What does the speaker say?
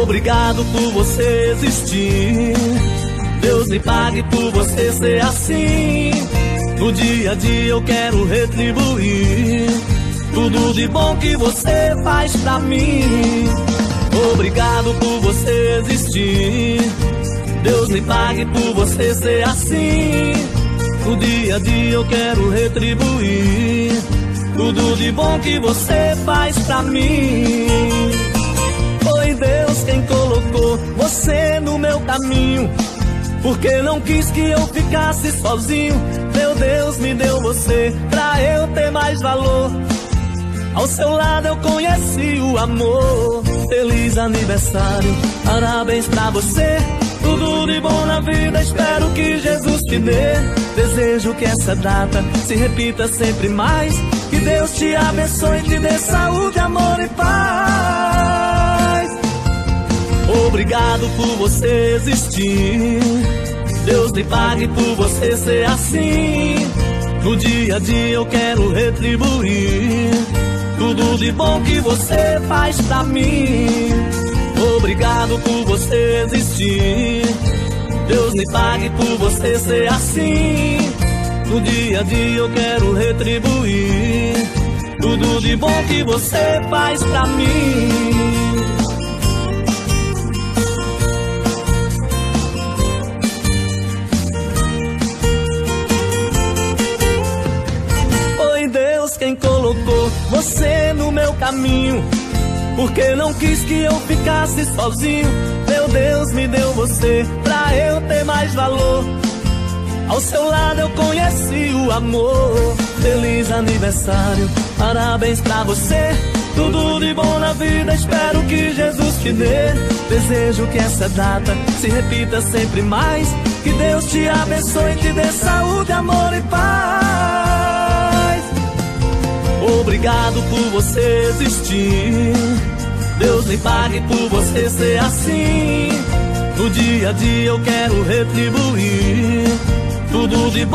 Obrigado por você existir. Deus me pague por você ser assim. No dia a dia eu quero retribuir tudo de bom que você faz pra mim. Obrigado por você existir. Deus me pague por você ser assim. No dia a dia eu quero retribuir tudo de bom que você faz pra mim. Foi Deus quem colocou você no meu caminho, porque não quis que eu ficasse sozinho. Meu Deus me deu você pra eu ter mais valor. Ao seu lado eu conheci o amor. Feliz aniversário, parabéns pra você. Tudo de bom na vida, espero que Jesus te dê. Desejo que essa data se repita sempre mais. Que Deus te abençoe, te dê saúde, amor e paz. Obrigado por você existir. Deus me pague por você ser assim. No dia a dia eu quero retribuir tudo de bom que você faz pra mim. Obrigado por você existir. Deus me pague por você ser assim. No dia a dia eu quero retribuir tudo de bom que você faz pra mim. Quem colocou você no meu caminho, porque não quis que eu ficasse sozinho. Meu Deus me deu você pra eu ter mais valor. Ao seu lado eu conheci o amor. Feliz aniversário, parabéns pra você. Tudo de bom na vida, espero que Jesus te dê. Desejo que essa data se repita sempre mais. Que Deus te abençoe, te dê saúde, amor e paz. Obrigado por você existir. Deus me pague por você ser assim. No dia a dia eu quero retribuir tudo de bom